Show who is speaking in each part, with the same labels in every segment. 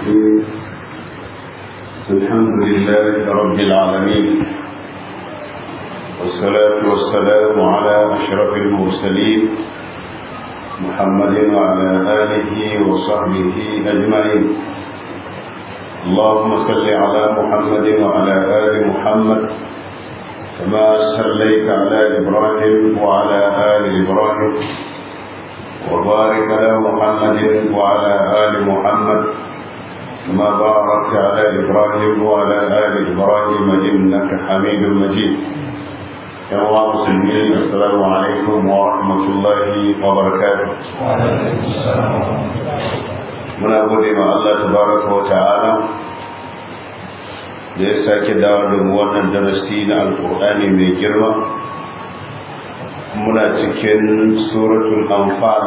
Speaker 1: الرحيم الحمد لله رب العالمين والصلاة والسلام على أشرف المرسلين محمد وعلى آله وصحبه أجمعين اللهم صل على محمد وعلى آل محمد كما صليت على إبراهيم وعلى آل إبراهيم وبارك على محمد وعلى آل محمد كما باركت على إبراهيم وعلى آل إبراهيم إنك حميد مجيد. يا مسلمين السلام عليكم ورحمة الله وبركاته. من أقول ما الله تبارك وتعالى da ya sake dawo da wannan darasi na alkur'ani mai girma. Muna cikin suratul anfal,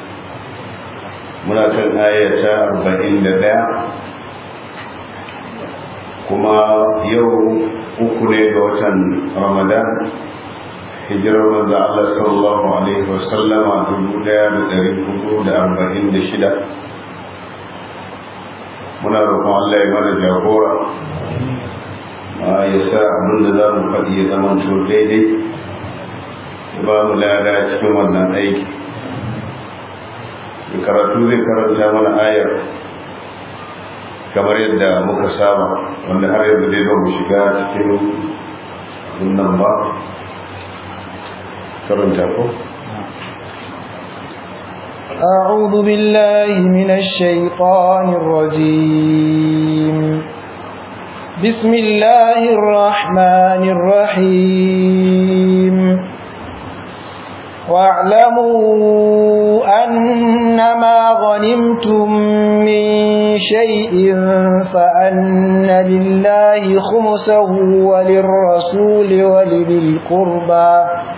Speaker 1: muna kan ayata 41, kuma yau uku ne ga watan Ramadan, hijirar manzo Allah sallallahu alaihi wasallama 1446. muna roƙon Allah ya mana jagora, ya sa abin da za mu faɗi ya zama to daidai, ya ba mu lada cikin wannan aiki. Da karatu zai karanta mana ayar kamar yadda muka saba, wanda har yanzu dai ba mu shiga cikin nan ba. karanta ko
Speaker 2: أعوذ بالله من الشيطان الرجيم. بسم الله الرحمن الرحيم. واعلموا أنما غنمتم من شيء فأن لله خمسه وللرسول ولذي القربى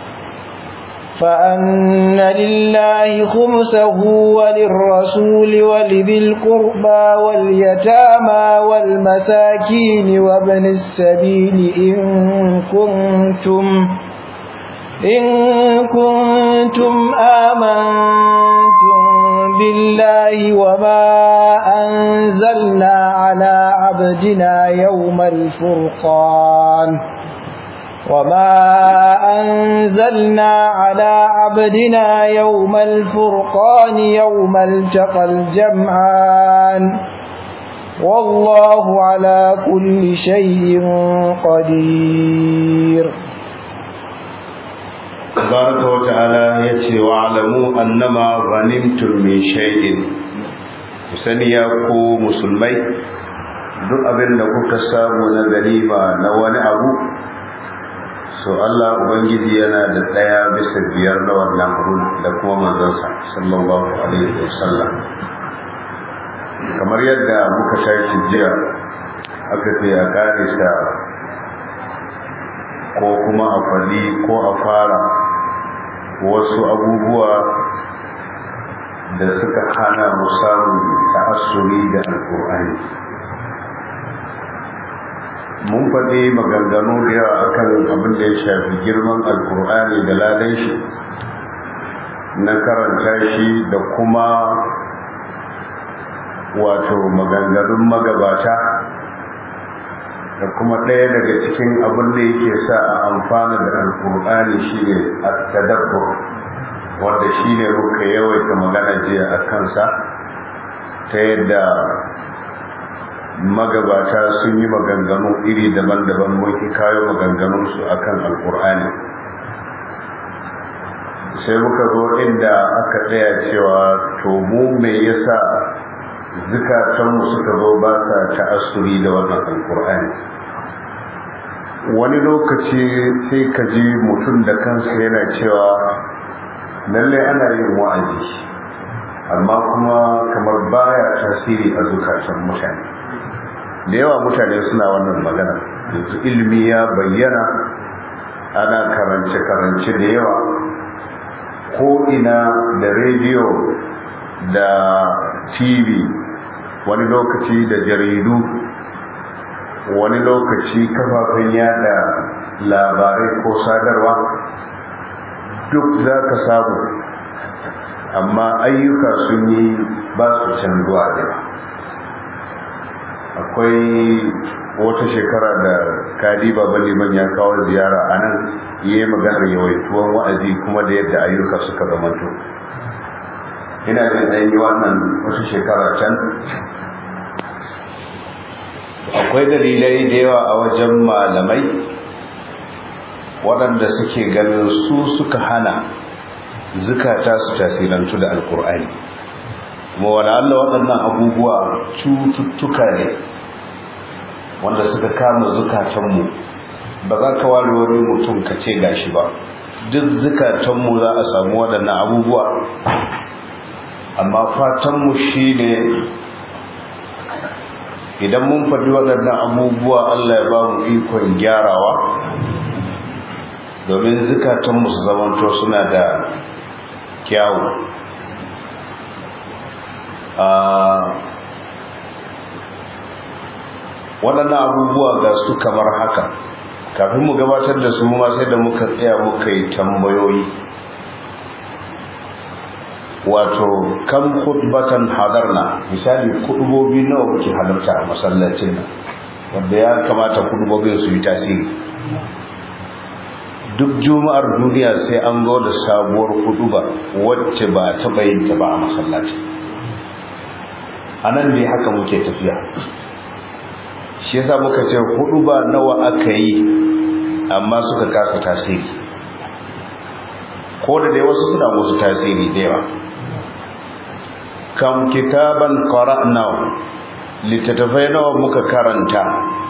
Speaker 2: واليتامى والمساكين وابن السبيل إن كنتم آمنتم بالله وما أنزلنا على عبدنا يوم الفرقان يوم التقى الجمعان والله على كل شيء قدير.
Speaker 1: تبارك وتعالى يتي واعلموا أنما غنمتم من شيء سنياكو مسلمي duk abin da kuka samu na ganima na wani abu, so Allah Ubangiji yana da 1/5 na wannan abun da kuma manzansa sallallahu alaihi wasallam. Kamar yadda muka tashi jiya aka ce a karisa ko kuma a fadi ko a fara wasu abubuwa da suka hana mu samun ta'assuri da alƙur'ani. Mun faɗi maganganu da yawa akan abin da ya shafi girman alkur'ani da ladan shi na karanta shi da kuma wato maganganun magabata, da kuma ɗaya daga cikin abin da yake sa a amfana da alkur'ani shine at-tadabbur, wanda shine muka yawaita magana jiya a kansa, ta yadda magabata sun yi maganganu iri daban-daban, muke kayo maganganunsu akan alkur'ani. Sai muka zo inda aka tsaya cewa to mu me yasa zukatanmu suka zo ba sa ta'assuri da wannan alkur'ani. Wani lokaci sai ka ji mutum da kansa yana cewa lallai ana yin wa'azi, amma kuma kamar baya tasiri a zukatan mutane. Da yawa mutane suna wannan magana, yanzu ilimi ya bayyana, ana karance-karance da yawa, ko ina da rediyo da TV, wani lokaci da jaridu, wani lokaci kafafen yada labarai ko sadarwa, duk za ka samu, amma ayyuka sun yi ba su canzuwa da akwai wata shekara da kadi baba liman ya kawo ziyara a nan ya yi maganar yawaituwan wa'azi kuma da yadda ayyuka suka zamanto. Ina da yi wannan wata shekara can. Akwai dalilai da yawa a wajen malamai waɗanda suke ganin su suka hana zukata su tasirantu da alkur'ani, kuma wala'alla waɗannan abubuwa cututtuka ne wanda suka kama zukatanmu. ba za ka ware wani mutum ka ce gashi ba, duk zukatanmu za a samu waɗannan abubuwa, amma fatanmu shi ne idan mun faɗi waɗannan abubuwa Allah ya ba mu ikon gyarawa, domin zukatanmu su zamanto suna da kyawu. Waɗannan abubuwa ga su kamar haka. Kafin mu gabatar da su ma sai da muka tsaya muka yi tambayoyi, wato kam khutbatan hadarna, misali kudubobi nawa muke halarta a masallacin nan wanda ya kamata kudubobin su yi tasiri. Duk juma'ar duniya sai an zo da sabuwar kuduba wacce ba ta yin ta ba a masallaci. A nan dai haka muke tafiya. Shi yasa muka ce kuduba nawa aka yi amma suka kasa tasiri, ko da dai wasu suna musu tasiri da yawa. Kam kitaban qara'na, littattafai nawa muka karanta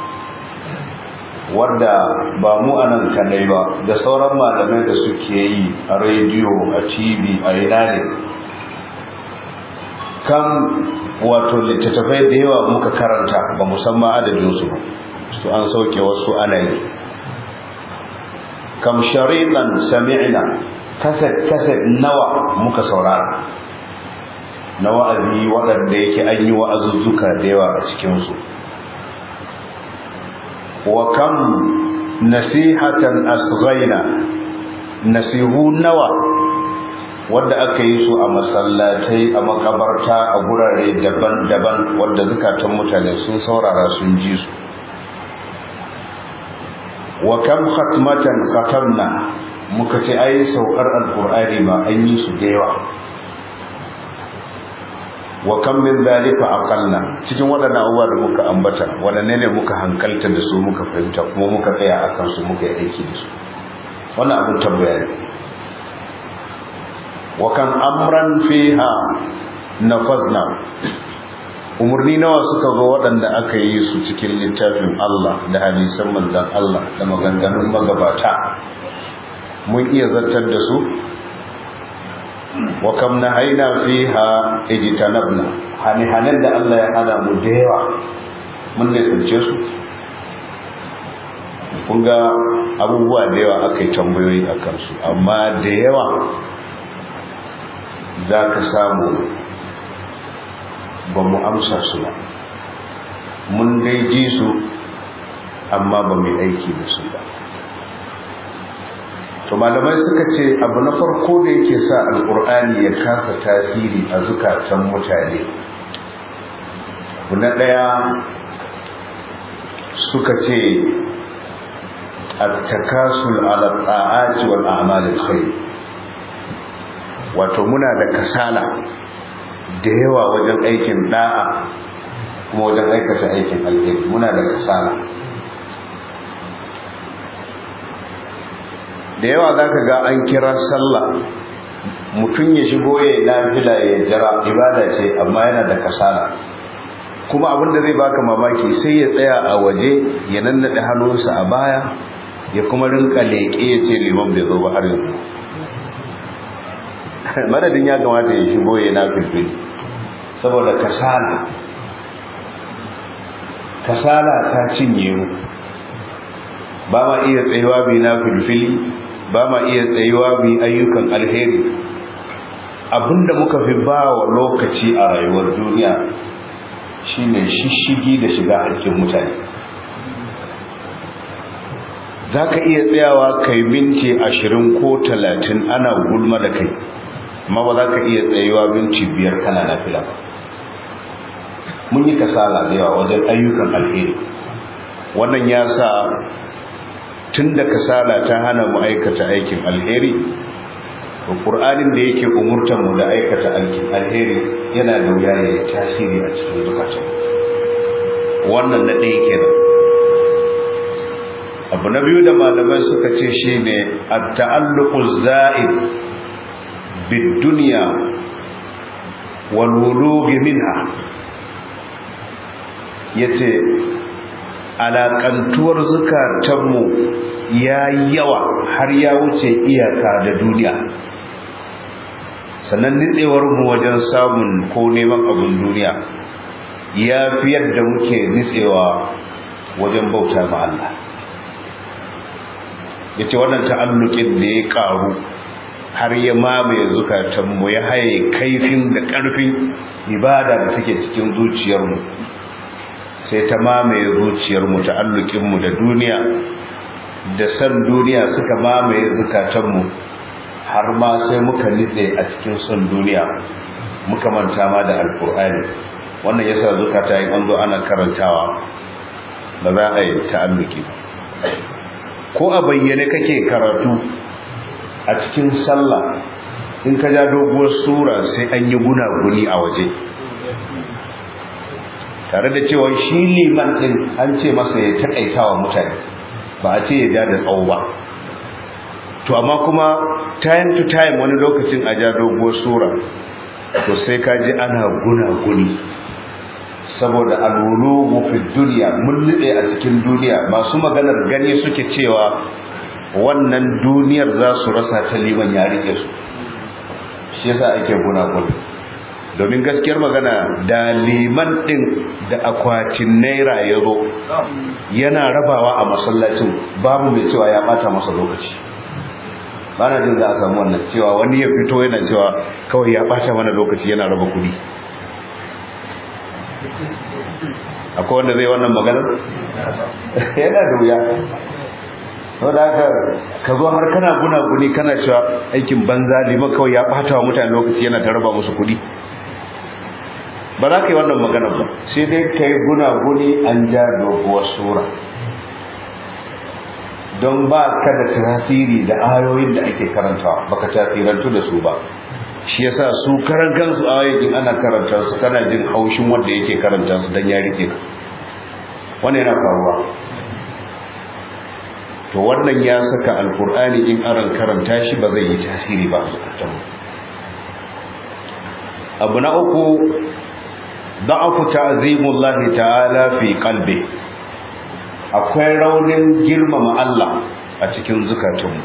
Speaker 1: wadda ba mu anan kadai ba, da sauran malamai da suke yi a rediyo, a TV, a ina ne. Kam wato littattafai da yawa muka karanta ba musamman adadinsu ba, su an sauke wasu ana yi. Kam shari'an sami'na, kaset nawa muka saurara na wa'azi waɗanda yake an yi wa'azuzzuka da yawa a cikinsu. Wa kam nasihatan asghaina, nasihu nawa wadda aka yi su a masallatai, a makabarta, a gurare daban-daban wadda zukatan mutane sun saurara sun ji su. Wa kam khatmatan khatamna, muka ce ai saukar alqur'ani ma an yi su da yawa. Wa kam min zalika aqalna, cikin wadannan abubuwa da muka ambata wadanne ne muka hankalta da su, muka fahimta kuma muka tsaya akan su, muka yi aiki da su. Wannan abin tambaya ne. Wa kam amran fiha nafazna, umurni nawa suka zo waɗanda aka yi su cikin littafin Allah da hadisan manzon Allah da maganganun magabata, mun iya zartar da su. Wa kam nahaina fiha ijtanabna, hanin da Allah ya hada mu da yawa mun ne tsince su. Kun ga abubuwa da yawa aka yi tambayoyi a kansu, amma da yawa za ka samu ba mu amsa su ba, mun dai ji su amma ba mu aiki da su ba. To malamai suka ce abu na farko da yake sa alkur'ani ya kasa tasiri a zukatan mutane, abu na ɗaya suka ce at-takasul ala ta'ati wal a'malil khair, wato muna da kasala da yawa wajen aikin da'a kuma wajen aikata aikin alheri, muna da kasala da yawa. Za ka ga an kira sallah, mutum ya shigo ya nafila ya jira, ibada ce amma yana da kasala. Kuma abin da zai baka mamaki, sai ya tsaya a waje ya nannaɗe hannunsa a baya ya kuma rinka leƙe ya ce liman bai zo ba har yanzu. Madadin ya kamata ya shigo ya nafilfili, saboda kasala ta cinye mu, ba ma iya tsayuwa bi nafilfili, ba ma iya tsayuwa bi ayyukan alheri. Abinda muka fi ba wa lokaci a rayuwar duniya shine shishigi da shiga hakkin mutane. Za ka iya tsayawa kai minti 20 ko 30 ana gulma da kai, amma ba za ka iya tsayuwa minti 5 kana nafila ba. mun yi kasala da yawa wajen ayyukan alheri. Wannan ya sa tun da kasala ta hana mu aikata aikin alheri, to Qur'anin da yake umurtar mu da aikata aikin alheri yana da wuya ya tasiri a cikin zukatan. Wannan na ɗaya kenan. Abu na biyu da malamai suka ce shine at-ta'alluqu za'id bid-dunya wal wulugh minha. Yace alaƙantuwar zukatanmu ya yi yawa har ya wuce iyaka da duniya, sannan nitsewarmu wajen samun ko neman abin duniya ya fi yadda muke nitsewa wajen bauta ma Allah. Ya ce wannan ta'alluƙin da ya ƙaru har ya mamaye zukatanmu, ya haye kaifin da ƙarfin ibada da take cikin zuciyarmu, sai ta mamaye zuciyarmu, ta'allukinmu da duniya da san duniya suka mamaye zukatanmu, har ma sai muka nitse a cikin son duniya, muka manta ma da alkur'ani. Wannan yasa zukata yin an zo ana karantawa ba za a yi ta'alluki ba. Ko a bayyane kake karatu a cikin sallah, in ka ja doguwar sura sai an yi gunaguni a waje, tare da cewa shi liman din an ce masa ya takaitawa mutane, ba a ce ya ja da tsawo ba. To amma kuma time to time wani lokacin a ja doguwar sura, to sai ka ji ana gunaguni, saboda alwulugu fi duniya, mun nitse a cikin duniya. Masu maganar gani suke cewa wannan duniyar za su rasa ta liman ya rike su, shi yasa ake gunaguni. Domin gaskiyar magana, da liman din da akwatin naira ya zo yana rabawa a masallacin, babu mai cewa ya bata masa lokaci. Ba na jin za a samu wannan cewa wani ya fito yana cewa kawai ya bata mana lokaci yana raba kudi. Akwai wanda zai wannan maganar? Yana da wuya. Sau da haka ka zo har kana gunaguni kana cewa aikin banza, liman kawai ya bata wa mutane lokaci yana ta raba musu kudi. Ba za ka yi wannan magana ba, sai dai ka yi gunaguni an ja doguwar sura, don ba ka da tasiri da ayoyin da ake karantawa, baka tasirantu da su ba. Shi yasa su karan kansu ayoyin ana karanta su kana jin haushin wanda yake karanta su dan ya rike ka. Wannan yana faruwa. To wannan ya saka alkur'ani in aran karanta shi ba zai yi tasiri ba a zukatan. Abu na uku, da'afu ta'zimullahi ta'ala fi qalbi. Akwai raunin girmama Allah a cikin zukatunmu.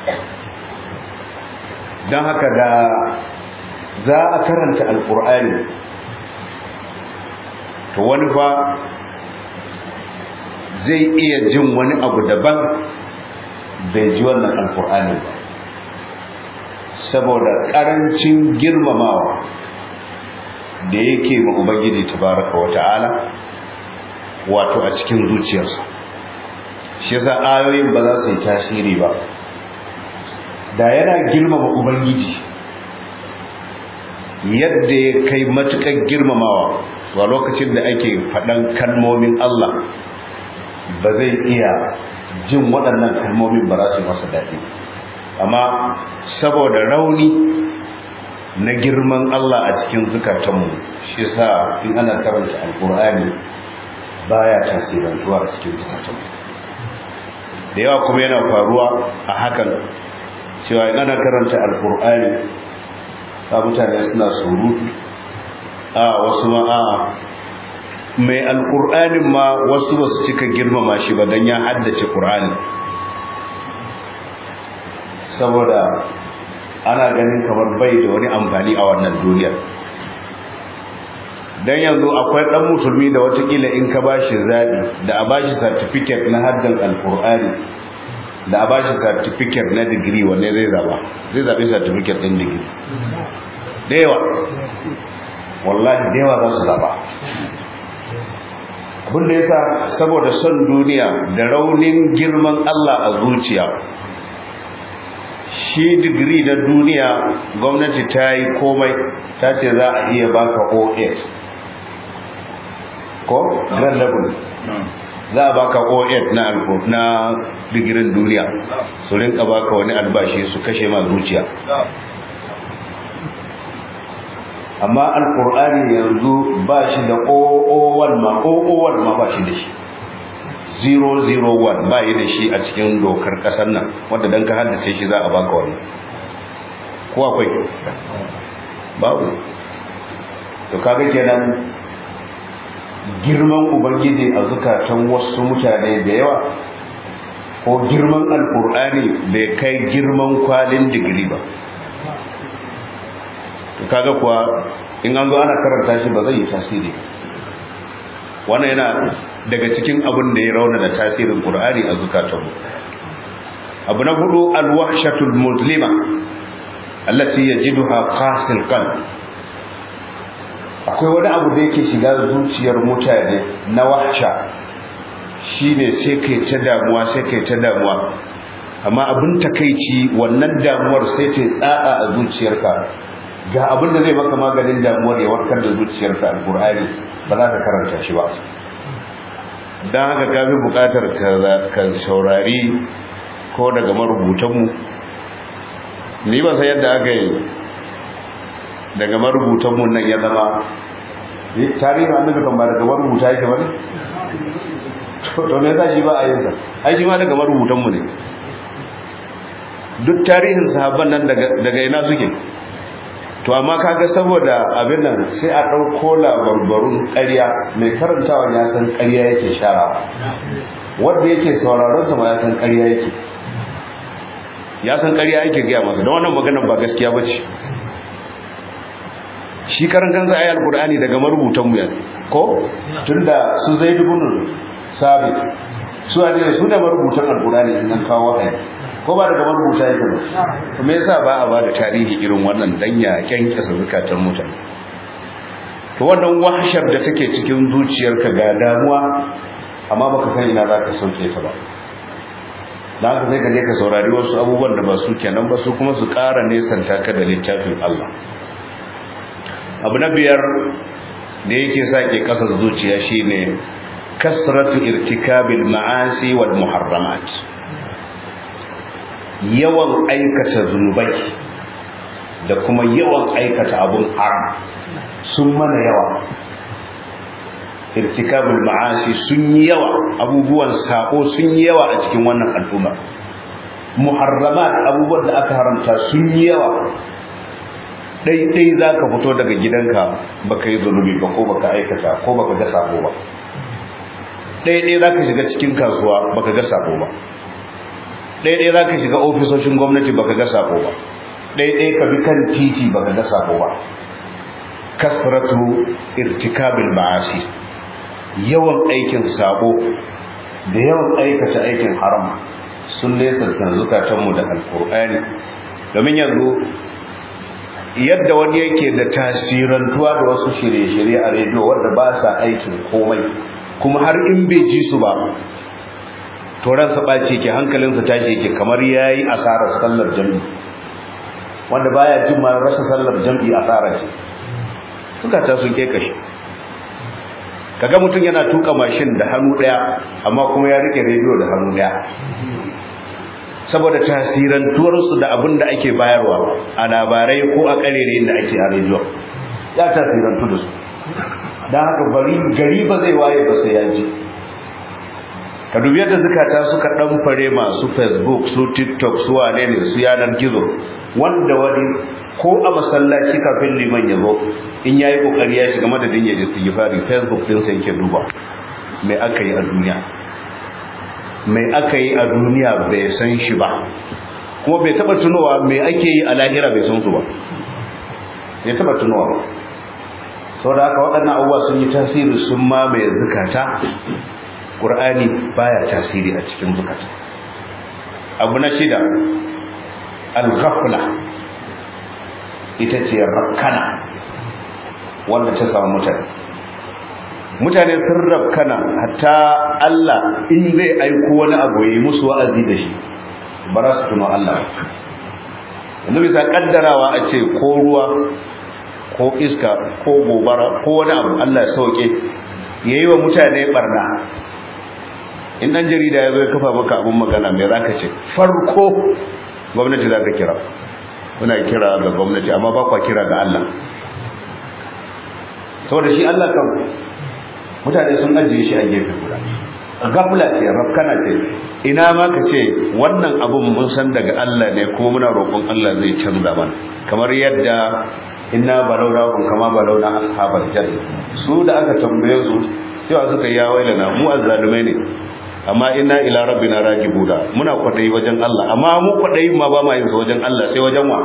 Speaker 1: Dan haka da za a karanta alqur'ani, to wani fa zai iya jin wani abu daban bai ji wannan alqur'ani ba, saboda karancin girmamawa da yake ma Ubangiji tabaraka wa ta'ala wato a cikin zuciyarsa. Shi yasa ayoyin ba za su yi tasiri ba. Da yana girmama Ubangiji yadda ya kai matukar girmamawa, a lokacin da ake faɗan kalmomin Allah ba zai iya jin waɗannan kalmomin, ba za su masa daɗi. Amma saboda rauni na girman Allah a cikin zukatanmu, shi yasa in ana karanta alkur'ani baya tasirantuwa a cikin zukatanmu. Da yawa kuma yana faruwa a hakan, cewa in ana karanta alkur'ani ba mutane suna surutu, wasu ma mai alkur'anin ma wasu ba su cika girmama shi ba don ya haddace ƙur'ani, saboda ana ganin kamar bai da wani amfani a wannan duniyar. Dan yanzu akwai dan musulmi da watakila in ka bashi zabi da a bashi certificate na haddan alqur'ani da a bashi certificate na degree, wanne zai zaba? Zai zabi certificate din degree. Da yawa, wallahi da yawa za su zaba. Abin da yasa saboda son duniya da raunin girman Allah a zuciya. Shi digiri na duniya gwamnati ta yi komai, ta ce za a iya baka O8, ko grand level za a baka O8 na digirin duniya su rinka baka wani albashi su kashe ma zuciya. Amma alkur'ani yanzu ba shi da O01 ma ba shi da shi, 001 ba yi da shi a cikin dokar kasar nan, wadda dan ka haddace shi za a baka wani, ko akwai babu. To kaga kenan girman ubangiji a zukatan wasu mutane da yawa, ko girman alkur'ani bai kai girman kwalin digiri ba. To kaga kuwa in an zo ana karanta shi ba zai yi tasiri. Wannan yana daga cikin abin da ya rauna da tasirin qur'ani a zukatanmu. Abu na hudu, alwahshatul muslima allati yajiduha qasil qalb. Akwai wani abu da yake shiga zuciyar mutane na wahsha, shine sai kai ta damuwa, amma abin takeici wannan damuwar sai ce tsatsa a zuciyarka. Ga abin da zai maka maganin damuwar ya warkar da zuciyarka, alqur'ani ba za ka karanta shi ba. Dan haka ka bi bukatar ka saurari ko daga marubutanmu. Ni ba sai yadda aka yi daga marubutanmu nan ya zama tarihin annabi kan ba daga marubuta yake ba ne? To me yasa shi ba a yin sa? Ai shi ma daga marubutanmu ne. Duk tarihin sahabban nan daga ina suke? To amma kaga saboda abin nan sai a ɗauko labarbarun ƙarya, mai karantawa ya san ƙarya yake sharawa, wanda yake sauraron sa ma ya san ƙarya yake, gaya masa, don wannan maganar ba gaskiya bace. Shi karan kansa ayat alqur'ani daga marubutan mu ko tunda su Zaid ibn Sabit su da marubutan alqur'ani sun kawo wahayi, ko ba daga marubuta yake ba. To me yasa ba a ba da tarihi irin wannan dan ya kyankyasa zakatan mutane? To wannan wahshar da take cikin zuciyarka ga damuwa, amma baka san ina zaka sauke ta ba. Dan haka sai ka je ka saurari wasu abubuwan da ba su kenan ba, su kuma su ƙara nesanta ka da littafin Allah. Abu na biyar da yake sake kasa zuciya shine kasratu irtikabil ma'asi wal muharramat. Yawan aikata zunubai da kuma yawan aikata abun haram sun mana yawa. Irtikabul ma'asi sun yi yawa, abubuwan sako sun yi yawa a cikin wannan al'umma. Muharramat, abubuwan da aka haramta sun yi yawa. Ɗai za ka fito daga gidanka baka yi zunubi ba, ko baka aikata, ko baka ga sako ba. Ɗai za ka shiga cikin kasuwa baka ga sako ba. Ɗai za ka shiga ofisoshin gwamnati baka ga sako ba. Ɗai ka bi kan titi baka ga sako ba. Kasratu irtikabil ma'asi, yawan aikin sako da yawan aikata aikin haram sun nesa zukatanmu da alkur'ani. Domin yanzu yadda wani yake da tasirantuwa da wasu shirye-shirye a rediyo wanda ba sa aikin komai, kuma har in bai ji su ba to ransa ɓaci ke, hankalinsa tashi ke, kamar ya yi asarar sallar jam'i. Wanda baya jin ma rasa sallar jam'i asara ce. Zukata sun ke kashi. Kaga mutum yana tuka mashin da hannu ɗaya amma kuma ya rike rediyo da hannu ɗaya, saboda tasirantuwarsu da abin da ake bayarwa a labarai ko a ƙarerayin da ake a rediyo, ya tasirantu da su. Don haka gari ba zai waye ba sai ya ji. Ka dubi yadda zukata suka ɗanfare masu Facebook, su TikTok, su wane ne, su yanar gizo, wanda wani ko a masallaci kafin liman ya zo in yayi kokari ya shiga madadin ya ji istighfari, Facebook din sai yake duba me aka yi a duniya. Mai aka yi a duniya bai san shi ba, kuma bai taba tunowa mai ake yi a lahira bai san su ba, bai taba tunowa ba. Sau da haka waɗannan abubuwa sun yi tasiri, sun mamaye zukata. Ƙur'ani baya tasiri a cikin zukata. Abu na shida, al-ghafla, ita ce rakkana wanda ta samu mutane sun rabkana, hatta Allah in zai aiko wani abu yayi musu wa'azi da shi ba za su tuno Allah. Yanzu bisa kaddarawa a ce ko ruwa ko iska ko gobara ko wani abu Allah ya sauke, yayi wa mutane barna. In dan jarida ya zo ya kafa maka abun magana me zaka ce? Farko gwamnati zaka kira. Kuna kira ga gwamnati amma ba kwa kira ga Allah. Saboda shi Allah kan mutane sun ajiye shi a gefe guda. Gafula ce, rafkana ce. Ina ma ka ce wannan abun mun san daga Allah ne kuma muna roƙon Allah zai canza mana. Kamar yadda inna balawna kama balawna ashabal jannah. Su da aka tambaye su cewa suka yi ya wailana mu azzalumai ne. Amma inna ila rabbina ragibuna. Muna kwadayi wajen Allah amma mu kwadayi ma ba ma yin wajen Allah sai wajen wa.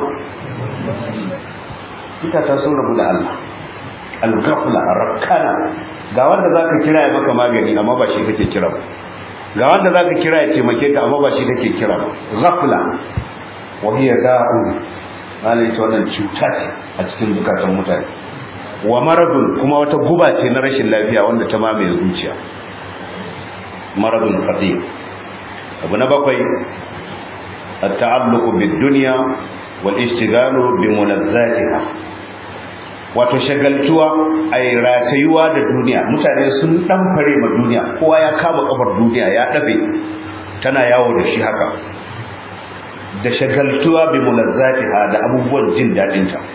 Speaker 1: Kita ta sun rabu da Allah. Al-ghafla rakkana. Ga wanda zaka kira ya maka magani amma ba shi kake kira ba. Ga wanda zaka kira ya taimake ka amma ba shi kake kira ba. Ghafla wa hiya da'un. Malai ce wannan cuta ce a cikin zukatan mutane. Wa maradun kuma wata guba ce na rashin lafiya wanda ta mamaye zuciya. Maradun khatir. Abu na bakwai at-ta'alluqu bid-dunya wal ishtighalu bi mulazzatiha. Wato shagaltuwa ai ratayuwa da duniya. Mutane sun fare ma duniya, kowa ya kama kafar duniya ya dabe tana yawo da shi haka. Da shagaltuwa bi mulazzatiha da abubuwan jin dadin ta.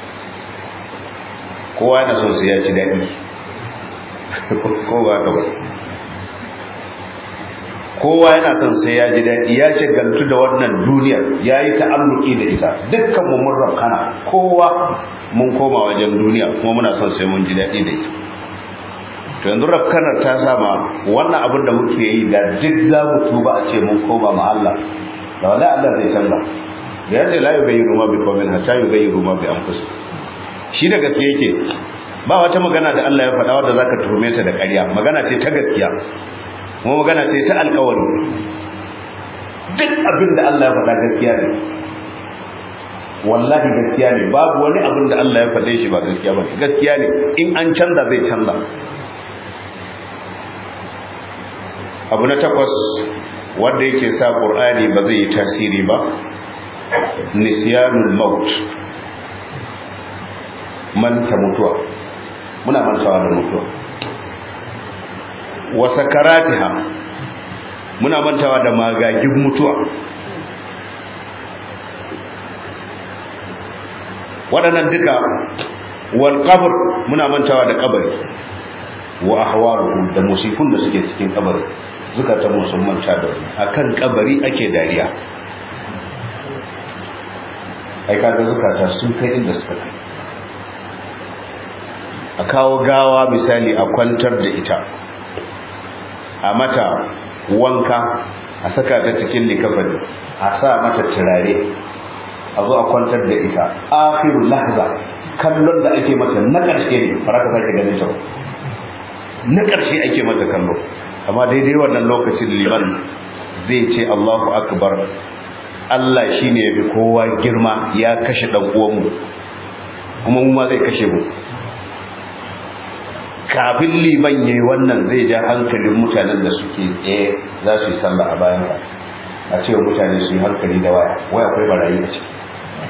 Speaker 1: Kowa yana son sai ya ci dadi. Kowa ka ba. Kowa yana son sai ya ji daɗi, ya shagaltu da wannan duniyar, ya yi ta'alluki da ita. Dukkan mu mun rafkana, kowa mun koma wajen duniya kuma muna son sai mun ji daɗi da ita. To yanzu rafkanar ta sama wannan abin da muke yi da duk za mu tuba a ce mun koma ma Allah, da wallahi Allah zai canza. Da ya ce la yubayyiru ma bi qawmin hatta yubayyiru ma bi anfusihim. Shi da gaske yake, ba wata magana da Allah ya faɗa wanda zaka tuhume ta da ƙarya, magana ce ta gaskiya. Kuma magana ce ta alƙawari. Duk abin da Allah ya faɗa gaskiya ne. Wallahi gaskiya ne, babu wani abin da Allah ya faɗe shi ba gaskiya ba. Gaskiya ne, in an canza zai canza. Abu na 8 wanda yake sa Qur'ani ba zai yi tasiri ba, nisyanul maut. Manta mutuwa. Muna mantawa da mutuwa. Wa sakaratiha, muna mantawa da magagin mutuwa. Waɗannan duka wal qabr, muna mantawa da kabari. Wa ahwaluhu, da musifun da suke cikin kabari. Zukata musulman ta da akan kabari ake dariya. Ai kaga zukata sun kai inda suka kai. A kawo gawa misali a kwantar da ita, a mata wanka, a saka ta cikin likafani, a sa mata turare, a zo a kwantar da ita. Akhirul lahza, kallon da ake mata na ƙarshe ne, fara ka sake ganin ta na ƙarshe ake mata kallo. Amma daidai wannan lokacin liman zai ce Allahu akbar, Allah shine yafi kowa girma, ya kashe dan uwanmu kuma mu ma zai kashe mu. Kafin liman yayi wannan zai ja hankalin mutanen da suke tsaye za su yi sallah a bayansa, a cewa mutane su yi hankali da waya akwai barayi a ciki.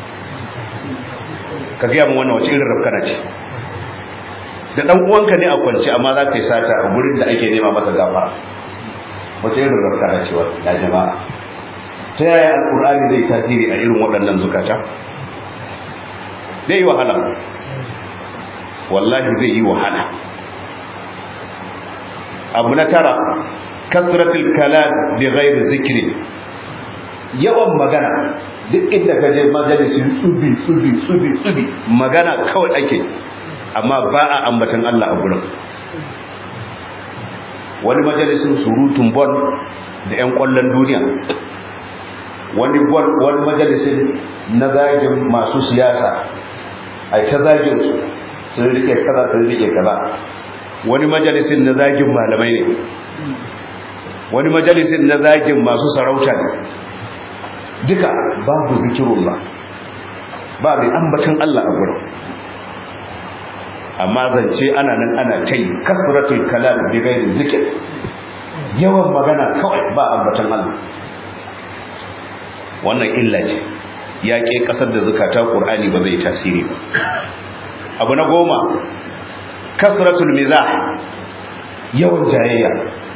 Speaker 1: Ka gaya mu wannan wace irin rafkana ce? Da dan uwanka ne a kwance amma za ka yi sata a gurin da ake nema masa gafara. Wace irin rafkana ce wannan ya jama'a? Ta yaya alqur'ani zai tasiri a irin waɗannan zukata? Zai yi wahala. Wallahi zai yi wahala. Abu na 9 kasratul kalam bi ghairi zikri. Yawan magana, duk inda ka je majalisi tsubi magana kawai ake, amma ba a ambatan Allah a gurin. Wani majalisin surutun bol da ƴan ƙwallon duniya, wani majalisin na zagin masu siyasa, ai ta zagin su sun rike kaza sun rike kaza. Wani majalisin na zagin malamai ne, wani majalisin na zagin masu sarauta ne. Duka babu zikirullah, ba mai ambatan Allah a gurin. Amma zance ana nan ana tai, kasratul kalam bi ghairi zikr, yawan magana kawai ba ambatan Allah. Wannan illa ce, ya ke kasar da zakata Qur'ani ba zai tasiri ba. Abu na 10 kasratul mizah, yawan jayayya.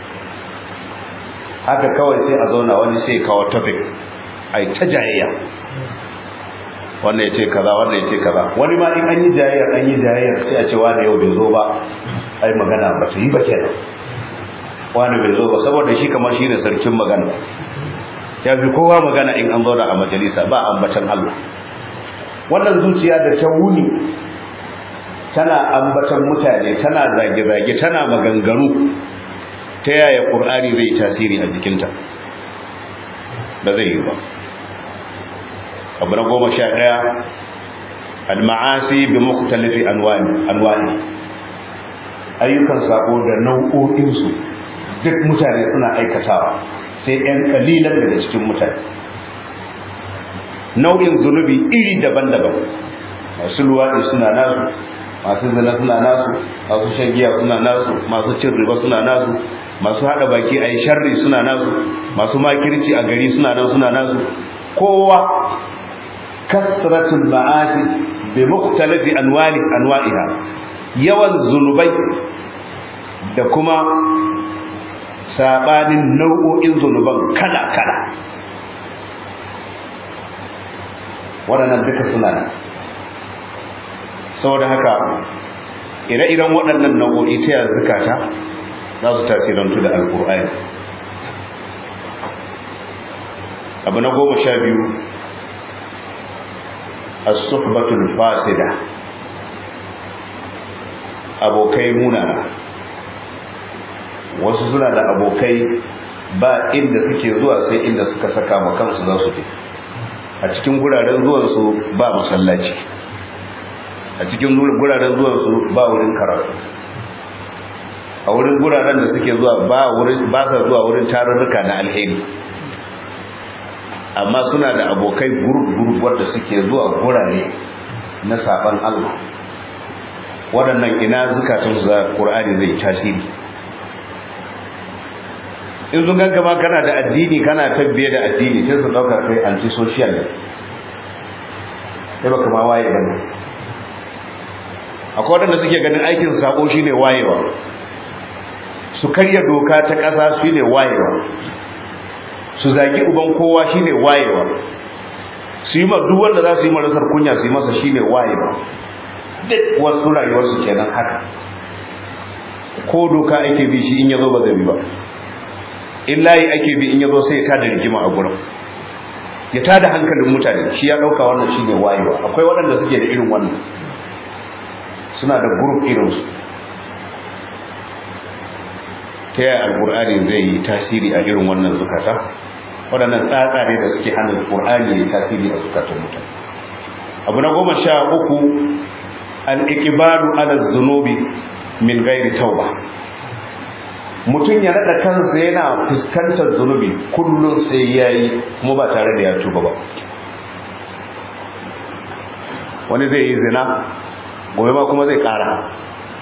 Speaker 1: Haka kawai sai a zauna wani sai kawo topic ai ta jayayya, wannan ya ce kaza wannan ya ce kaza. Wani ma in an yi jayayyar sai a ce wani yau bai zo ba, ai magana ba ta yi ba kenan, wani bai zo ba, saboda shi kamar shi ne sarkin magana, ya fi kowa magana in an zauna a majalisa ba ambatan Allah. Wannan zuciya da ta wuni tana ambatan mutane, tana zage-zage, tana maganganu, ta yaya Qur'ani zai tasiri a jikinta? Ba zai yi ba. Abu na 11, al-ma'asi bi mukhtalifi anwani, ayyukan sako da nau'o'insu duk mutane suna aikatawa, sai ɗan kalilan daga cikin mutane. Nau'in zunubi iri daban-daban, masu luwaɗi suna nasu, masu zina suna nasu, masu shan giya suna nasu, masu cin riba suna nasu, masu haɗa baki a yi sharri suna nasu, masu makirci a gari suna nasu. Kowa kasratul ma'asi bi mukhtalifi anwa'iha, yawan zunubai da kuma sabanin nau'o'in zunuban kala-kala, waɗannan duka suna nan. Saboda haka ire-iren waɗannan nau'o'i ta yanzu zukata za su tasirantu da alƙur'ani. Abu na 12, as-suhbatul fasida, abokai munana. Wasu suna da abokai ba inda suke zuwa sai inda suka saka ma kansu za su je. A cikin guraren zuwansu ba masallaci, a cikin guraren zuwansu ba wurin karatu, a wurin guraren da suke zuwa ba sa zuwa wurin tarurruka na alheri. Amma suna da abokai gurub wanda suke zuwa gurare na saban Allah. Waɗannan ina zukatansu za Qur'ani zai tasiri? In sun ganka ma kana da addini, kana tabbiye da addini, sai su dauka kai anti-social ne, sai baka ma waye bane. Akwai wadanda suke ganin aikin sako shine wayewa, su karya doka ta ƙasa shine wayewa, su zagi uban kowa shine wayewa, su yi ma duk wanda za su yi marasar kunya su yi masa shine wayewa. Duk wasu rayuwarsu kenan haka. Ko doka ake bi shi in yazo ba zai bi ba, in layi ake bi in yazo sai ya tada rigima a gurin, ya tada hankalin mutane, shi ya dauka wannan shine wayewa. Akwai waɗanda suke da irin wannan, suna da group irin su. Ta yaya alqur'ani zai yi tasiri a irin wannan zukata? Waɗannan tsatsare da suke hana alqur'ani ya tasiri a zukatan mutane. Abu na 13, al-iqbalu ala dhunubi min ghairi tauba. Mutum ya nada kansa yana fuskantar zunubi kullum sai yayi kuma ba tare da ya tuba ba. Wani zai yi zina, gobe ma kuma zai kara.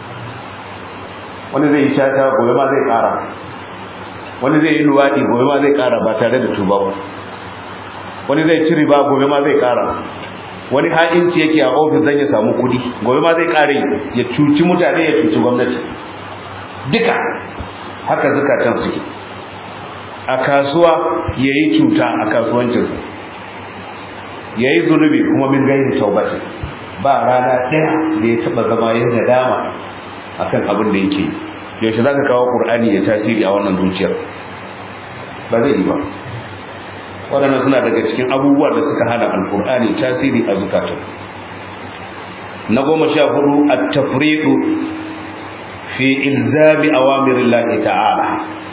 Speaker 1: Wani zai yi tata, gobe ma zai kara. Wani zai yi luwadi, gobe ma zai kara ba tare da tuba ba. Wani zai ci riba, gobe ma zai kara. Wani ha'inci yake a ofis dan ya samu kudi, gobe ma zai kare, ya cuci mutane, ya cuci gwamnati. Duka haka zakatan suke. A kasuwa yayi cuta a kasuwancinsa, yayi zunubi kuma min gairi taubati, ba rana ɗaya da ya taba zama yin nadama akan abin da yake. Yaushe zaka kawo Qur'ani ya tasiri a wannan zuciyar? Ba zai yi ba. Waɗannan suna daga cikin abubuwa da suka hana Al-Qur'ani tasiri a zukatan. Na 14, at-tafriqu fi ilzami awamirillahi ta'ala.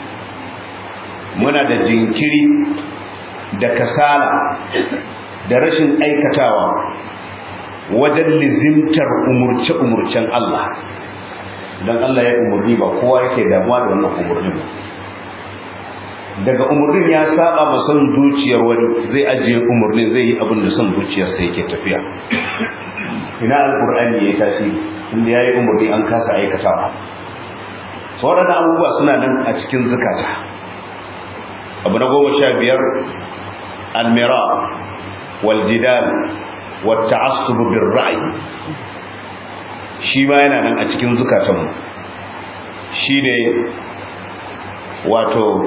Speaker 1: Muna da jinkiri da kasala da rashin aikatawa wajen lizimtar umurce-umurcen Allah. Dan Allah ya umurni ba kowa yake damuwa da wannan umurnin. Daga umurnin ya saba ma son zuciyar wani, zai ajiye umurnin, zai yi abin da son zuciyarsa yake tafiya. Ina Al-Qur'ani yayi tasiri inda yayi umurni an kasa aikatawa. Sauran abubuwa suna nan a cikin zakata. Abu na 15, al-mira wal jidal wat ta'assub bir ra'i. Shi ma yana nan a cikin zukatanmu. shine wato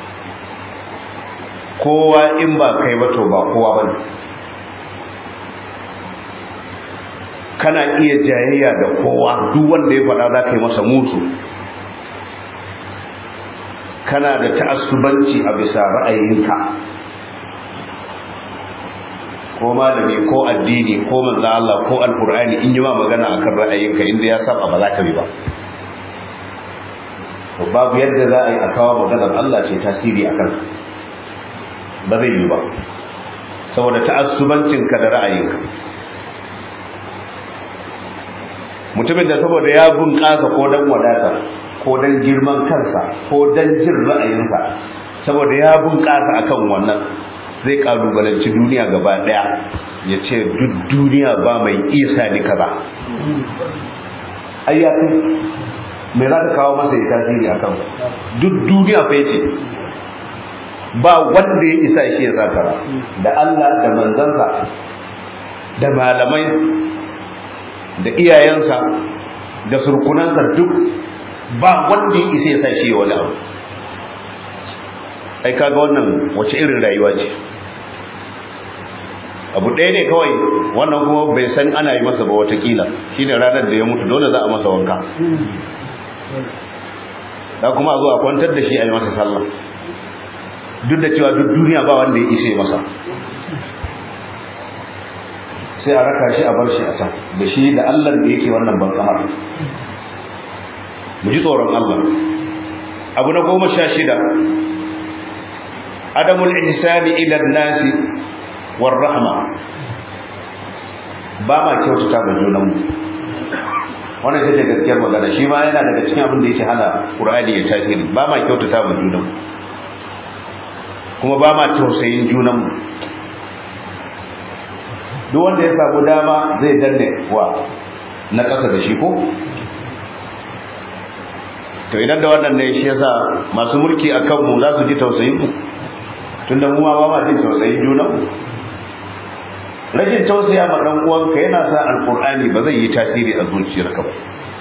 Speaker 1: kowa in ba kai ba to ba kowa bane. Kana iya jayayya da kowa, duk wanda ya faɗa za ka yi masa musu. Kana da ta'assubanci a bisa ra'ayinka, ko malami ko addini ko manzo Allah ko alqur'ani in yi ma magana akan ra'ayinka inda ya saba ba za ka bi ba. To babu yadda za a yi a kawo maganar Allah ce tasiri akan, ba zai yi ba, saboda ta'assubancinka da ra'ayinka. Mutumin da saboda ya bunƙasa ko dan wadata ko dan girman kansa ko dan jin ra'ayinsa, saboda ya bunƙasa akan wannan, zai kalubalanci duniya gaba daya ya ce duk duniya ba mai isa ni kaza. Ayyakai me za ka kawo masa ya tasiri akan duk duniya fa yace ba wanda ya isa shi ya saka da Allah da manzansa da malamai da iyayensa da surkunansa, duk ba wanda ya isa ya sa shi wani abu. Ai kaga wannan wace irin rayuwa ce? Abu ɗaya ne kawai, wannan kuma bai san ana yi masa ba, watakila shine ranar da ya mutu dole za a masa wanka, da kuma a zo a kwantar da shi a yi masa sallah, duk da cewa duk duniya ba wanda ya isa masa. Sai a raka shi a bar shi a can da shi da Allah da yake wannan bankamar. Mu ji tsoron Allah. Abu na 16, adamul ihsani ila nasi war rahma. Ba ma kyautata ga junanmu. Wannan ita ce gaskiyar magana, shi ma yana daga cikin abin da yake hana Qur'ani ya tasiri. Ba ma kyautata ga junanmu, kuma ba ma tausayin junanmu. Duk wanda ya samu dama zai danne wa na ƙasa da shi ko? To idan da wannan ne shi yasa masu mulki a kanmu za su ji tausayin mu, tunda mu ma ba ma jin tausayin junanmu. Rashin tausaya ma dan uwanka yana sa alqur'ani ba zai yi tasiri a zuciyarka ba.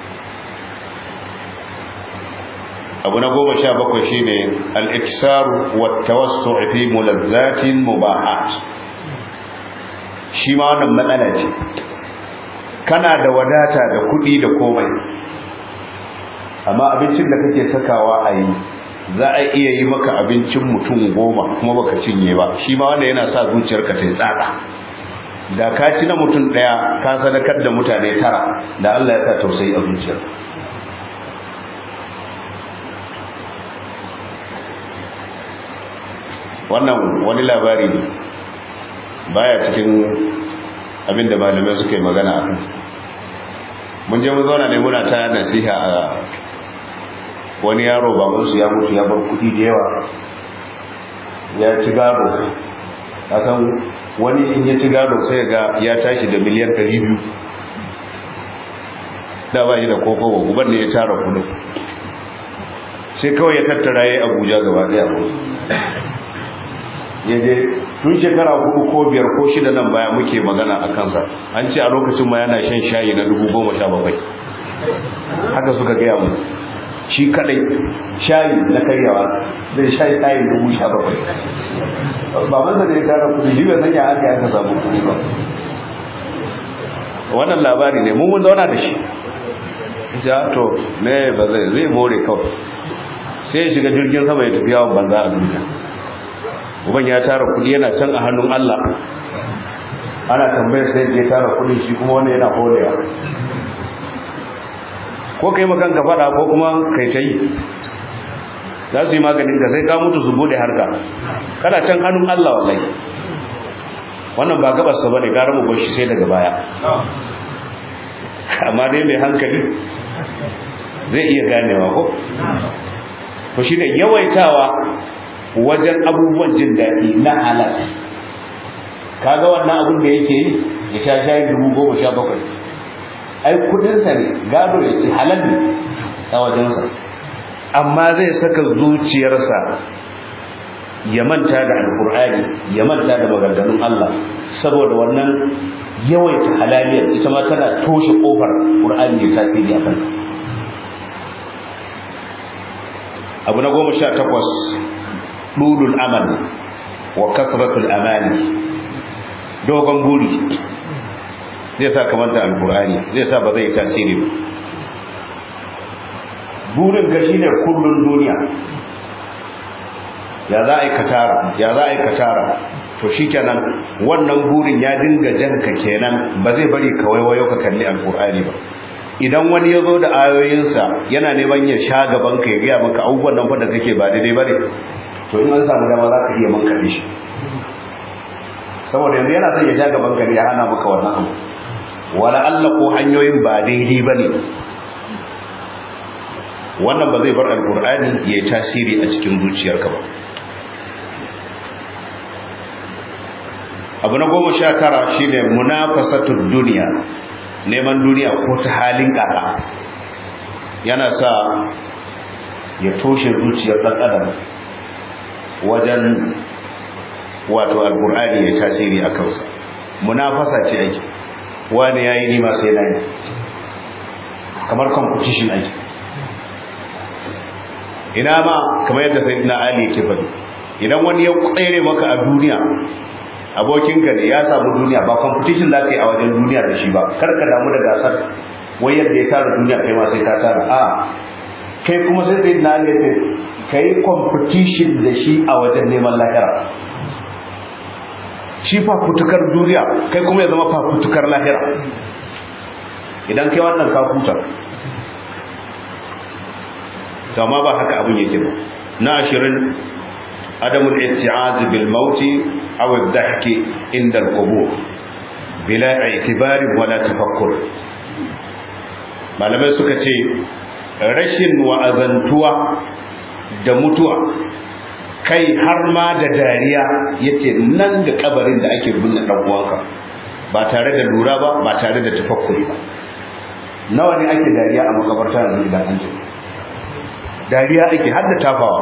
Speaker 1: Abu na 17 shine al-iksaru wat tawassu' fi mulazzatin mubahat. Shi ma wannan matsala ce. Kana da wadata da kuɗi da komai, amma abincin da kake sakawa a yi za a iya yi maka abincin mutum 10 kuma baka cinye ba. Shi ma wanda yana sa zuciyarka ta yi tsada. Da ka ci na mutum 1 ka sadakar da mutane 9, da Allah ya sa tausayi a zuciyar. Wannan wani labari ne, baya cikin abin da malamai suka yi magana a kansa. Mun je mun zauna ne muna ta nasiha a wani yaro, babansu ya mutu ya bar kuɗi da yawa, ya ci gado. A san wani in ya ci gado sai ga ya tashi da miliyan 200, da ba shi da koko, uban ne ya tara kudin, sai kawai ya tattara ya yi Abuja gaba ɗaya. Ya je tun shekara 4 ko 5 ko 6 nan baya muke magana a kansa, an ce a lokacin ma yana shan shayi na 17,000. Haka suka gaya mu, shi kadai shayi na karyawa zai shayi kayan 17,000. Babansa da ya tara kudi, shi bai sanya aka samu kudi ba. Wannan labari ne, mun zauna da shi, ya to ne ba zai more kawai, sai ya shiga jirgin sama ya tafi yawon banza a duniya. Uban ya tara kudi yana can a hannun Allah, ana tambayar sai ya tara kudi, shi kuma wanda yana holewa. Ko kai makan ka fada ko kuma kai ta yi, za su yi maganin ka sai ka mutu su bude harka, kana can hannun Allah wallahi. Wannan ba gabarsa bane, gara mu bar shi sai daga baya. Amma dai mai hankali zai iya ganewa ko? To shi ne yawaitawa wajen abubuwan jin daɗi na halal. Kaga wannan abin da yake yi, ya sha shayi 17,000, ai kudinsa ne, gado ya ce halal ne a wajensa, amma zai saka zuciyarsa ya manta da alkur'ani, ya manta da maganganun Allah, saboda wannan yawaita halaliyar ita ma tana toshe kofar Qur'ani ya tasiri a kanka. abu na 18 dulul amal wa kasratul amani, dogon buri zai sa kamanta alqur'ani, zai sa ba zai tasiri ba. burin ga shine kullun duniya, ya za a yi katara, to shikenan wannan burin ya dinga janka kenan, ba zai bari ka waiwayo ka kalli alqur'ani ba. idan wani ya zo da ayoyinsa yana neman ya sha gaban ka ya gaya maka abubuwan nan fa da kake ba daidai bane, to in an samu dama za ka iya manka shi, saboda yanzu yana son ya sha gaban ka ne ya hana maka wannan abu, wala Allah ko hanyoyin ba daidai bane. wannan ba zai bar alqur'ani yayi tasiri a cikin zuciyarka ba. abu na 19 shine munafasatud dunya, neman duniya ko ta halin kaka yana sa ya toshe zuciyar dan adam wajen wato alqur'ani ya tasiri a kansa. munafasa ce ake, wani yayi ni ma sai nayi, kamar competition ake. ina ma kamar yadda sayyidina Ali yake faɗi, idan wani ya tsere maka a duniya, abokinka ne ya samu duniya, ba competition za ka yi a wajen duniya da shi ba, kar ka damu da gasar wai yadda ya tara duniya kai ma sai ka tara, a kai kuma sai sayyidina Ali ya ce kai competition da shi a wajen neman lahira. shi fafutukar duniya, kai kuma ya zama fafutukar lahira. idan kai wannan ka huta. to amma ba haka abin yake ba. na 20 عدم الاتعاذ بالموت أو الضحك عند القبور بلا اعتبار ولا تفكر. malamai suka ce rashin wa'azantuwa da mutuwa, kai har ma da dariya, yace nan da kabarin da ake binne dan uwanka, ba tare da lura ba, ba tare da tafakkuri ba. nawa ne ake dariya a makabarta yanzu idan an je dariya ake har da tafawa,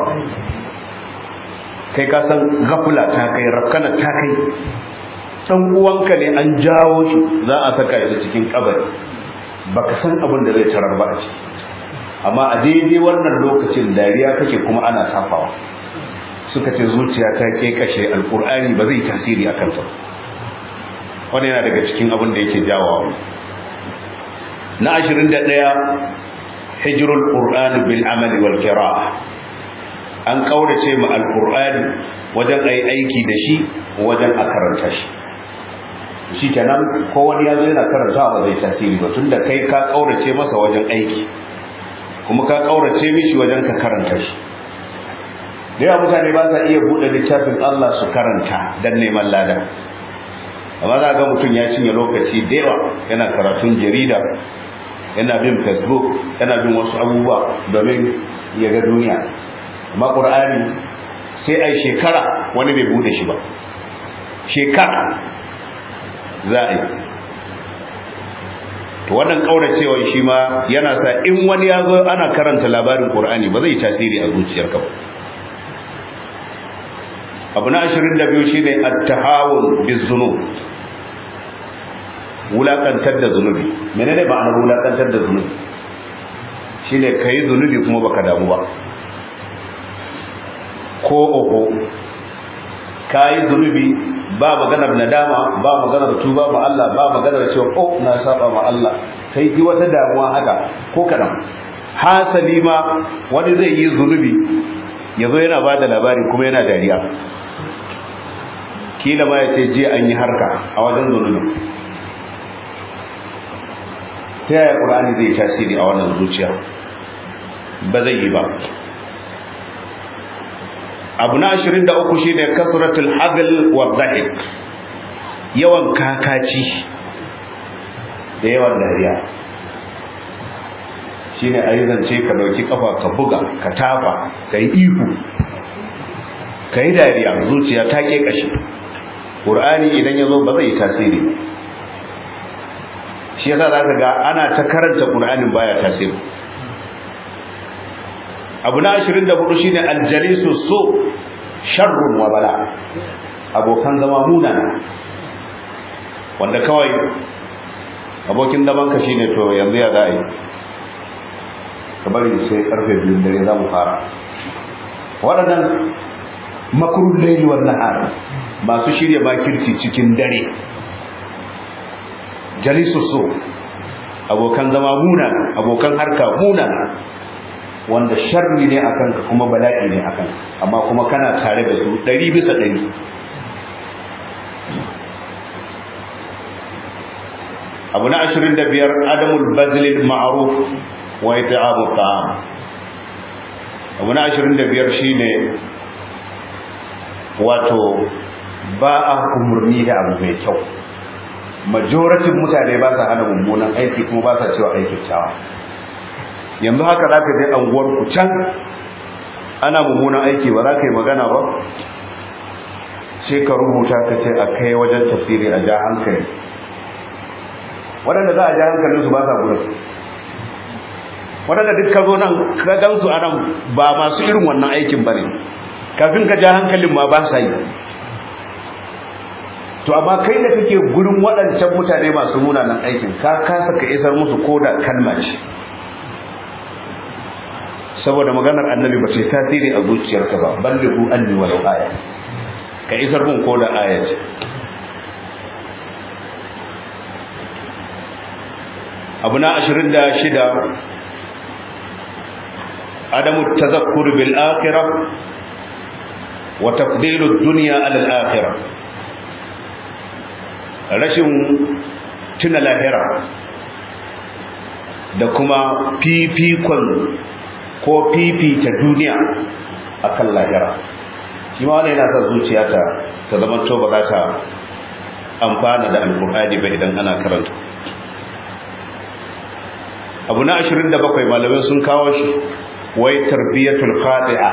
Speaker 1: kai ka san gafula ta kai, rafkana ta kai, dan uwanka ne an jawo shi za a saka shi cikin kabari, baka san abin da zai tarar ba a ciki, amma a daidai wannan lokacin dariya kake kuma ana tafawa. suka ce zuciya ta ke kashe, alqur'ani ba zai tasiri akan ta. wannan yana daga cikin abin da yake jawawa. na 21 hijrul qur'ani bil amali wal qira'ah, an kaurace mu alqur'ani wajen aiki da shi, wajen a karanta shi. shikenan ko wani yazo yana karantawa ba zai tasiri ba, tunda kai ka kaurace masa wajen aiki, kuma ka kaurace mishi wajen ka karanta shi. da yawa mutane ba sa iya bude littafin Allah su karanta dan neman lada, amma za ga mutum ya cinye lokaci da yawa yana karatun jarida, yana bin Facebook, yana bin wasu abubuwa domin ya ga duniya. amma qur'ani sai ai shekara wani bai bude shi ba, shekara za a yi. to wannan kauracewa shi ma yana sa in wani ya zo ana karanta labarin qur'ani ba zai tasiri a zuciyarka ba. abu na 22 shine at-tahawun biz-zunub, wulakantar da zunubi. menene ma'anar wulakantar da zunubi? shine kai zunubi kuma baka damu ba, ko oho kai zunubi ba maganar nadama, ba maganar tuba ma Allah, ba maganar cewa oh na saba ma Allah, kai ji wata damuwa haka ko kadan. hasali ma wani zai yi zunubi yazo yana bada labari kuma yana dariya, kila ma yace je an yi harka a wajen zunubi. ta yaya Qur'ani zai tasiri a wannan zuciya? ba zai yi ba. abu na 23 shine kasratul hadl wa dhahik, yawan kakaci da yawan dariya. shine ayyuzance ka dauki kafa ka buga, ka tafa, kai ihu, kai dariya, zuciya ta ke kashi. Qur'ani idan yazo ba zai tasiri. shi yasa zaka ga ana ta karanta Qur'anin baya tasiri. abu na 24 shine aljalisu su sharrun wa bala, abokan zama munana, wanda kawai abokin zaman ka shine to yanzu ya za'i ka bari sai karfe 2 dare za mu fara, waɗannan makrul layli wan nahar masu shirya makirci cikin dare, jalisu su abokan zama muna, abokan harka muna, wanda sharri ne akan ka kuma bala'i ne akan, amma kuma kana tare da su 100%. abu na 25 adamul bazlil ma'ruf wa it'amut ta'am. abu na 25 shine wato ba a umurni da abu mai kyau. Majoratin mutane ba sa hana mummunan aiki kuma ba sa cewa aikin kyawa. Yanzu haka za ka je anguwar ku can ana mummunan aiki, ba za ka yi magana ba, sai ka rubuta ka ce a kai wajen tafsiri a ja hankali. Waɗanda za a ja hankalinsu ba sa gudun, waɗanda duk ka zo nan ka gansu a nan ba masu irin wannan aikin ba ne, kafin ka ja hankalin ma ba sa yi. To amma kai da kake gurin waɗancan mutane masu munanan aikin, ka kasa ka isar musu ko da kalma ce, saboda maganar annabi ba ce tasiri a zuciyarka ba. ballighu anni walau aya, ka isar mun ko da aya ce. abu na 26 adamu tazakkur bil akhirah wa tafdilu ad-dunya ala al-akhirah, rashin tuna lahira da kuma fifikon ko fifita duniya akan lahira. Shi ma wannan yana sa zuciya ta zama to ba za ta amfana da alqur'ani ba idan ana karanta. abu na 27 malamai sun kawo shi, wai tarbiyatul khati'a,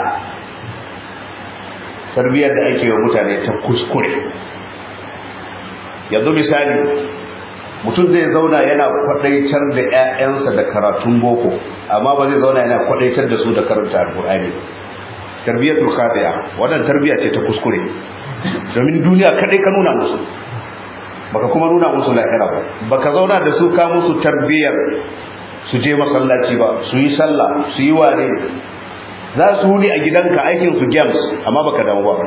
Speaker 1: tarbiyar da ake wa mutane ta kuskure. Yanzu misali, mutum zai zauna yana kwadaitar da ƴaƴansa da karatun boko, amma ba zai zauna yana kwadaitar da su da karanta alqur'ani. Tarbiyatul khati'a, wannan tarbiya ce ta kuskure, domin duniya kadai ka nuna musu, baka kuma nuna musu lahira ba. Baka zauna da su ka musu tarbiyar su je masallaci ba, su yi sallah, su yi wane, za su wuni a gidanka aikin su games, amma baka damu ba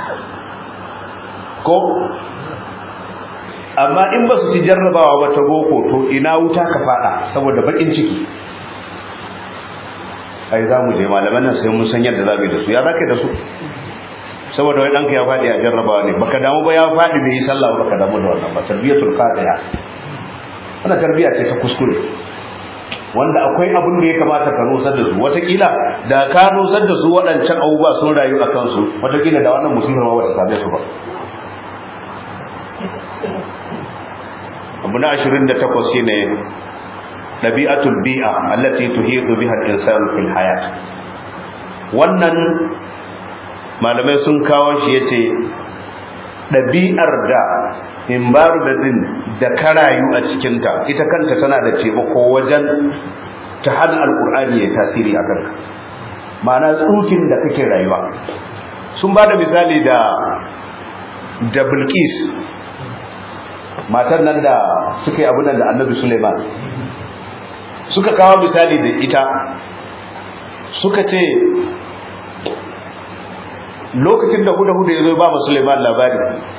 Speaker 1: ko. Amma in ba su ci jarrabawa ba ta boko, to ina wuta ka fada saboda bakin ciki. Ai za mu je malaman nan sai mun san yadda za mu yi da su. Ya zaka da su saboda wai danka ya fadi a jarrabawa ne, baka damu ba ya fadi bai yi sallah, baka damu da wannan ba. Tarbiyatul khati'a, wannan tarbiya ce ta kuskure, wanda akwai abin da ya kamata ka nusar da su. Wataƙila da ka nusar da su waɗancan abubuwa sun rayu a kansu, wataƙila da wannan musibar ba ta same su ba. abu na 28 shine ɗabi'atul bi'a allati tuhidu biha al-insanu fil hayat. Wannan malamai sun kawo shi yace ɗabi'ar da environment da ka rayu a cikin ta, ita kanta tana da taimako wajen ta hana alqur'ani ya tasiri akan ka. Ma'ana tsukin da kake rayuwa. Sun ba da misali da Bilqis, matar nan da suka yi abin nan da Annabi Sulaiman, suka kawo misali da ita, suka ce lokacin da huda ya zo ba ma Sulaiman labari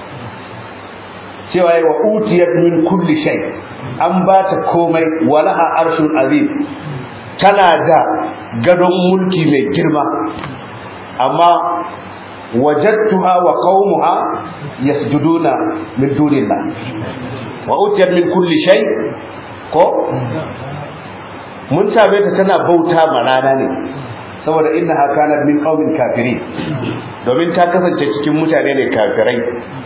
Speaker 1: cewa wa utiyat min kulli shay, an ba ta komai, walaha arshun azim, tana da gadon mulki mai girma, amma wajadtuha wa qaumuha yasjuduna min dunillah. wa utiyat min kulli shay, ko mun same ta tana bauta ma rana ne, saboda innaha kanat min qaumin kafirin, domin ta kasance cikin mutane ne kafirai.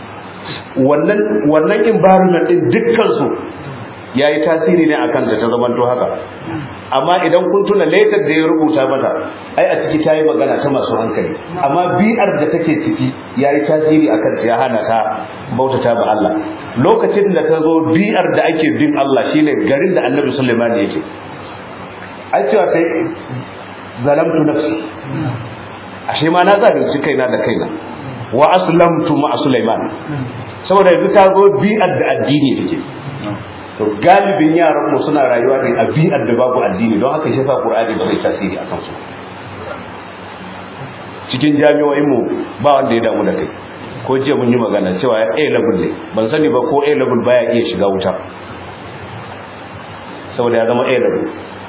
Speaker 1: wannan environment din dukkan su yayi tasiri ne akan da ta zamanto haka. Amma idan kun tuna letter da ya rubuta mata, ai a ciki tayi magana ta masu hankali, amma bi'ar da take ciki yayi tasiri akan ta, ya hana ta bautata ba Allah. Lokacin da ta zo bi'ar da ake bin Allah shine garin da Annabi Sulaiman yake, ai cewa sai zalamtu nafsi, ashe ma na zalunci kaina da kaina, wa aslamtu ma Sulaiman, saboda yanzu ta zo bi'ar da addini take. To galibin yaran mu suna rayuwa ne a bi'ar da babu addini, don haka shi yasa Qur'ani ba zai tasiri a kansu. cikin jami'o'inmu ba wanda ya damu da kai. Ko jiya mun yi magana cewa A level ne, ban sani ba ko A level baya iya shiga wuta saboda ya zama A level.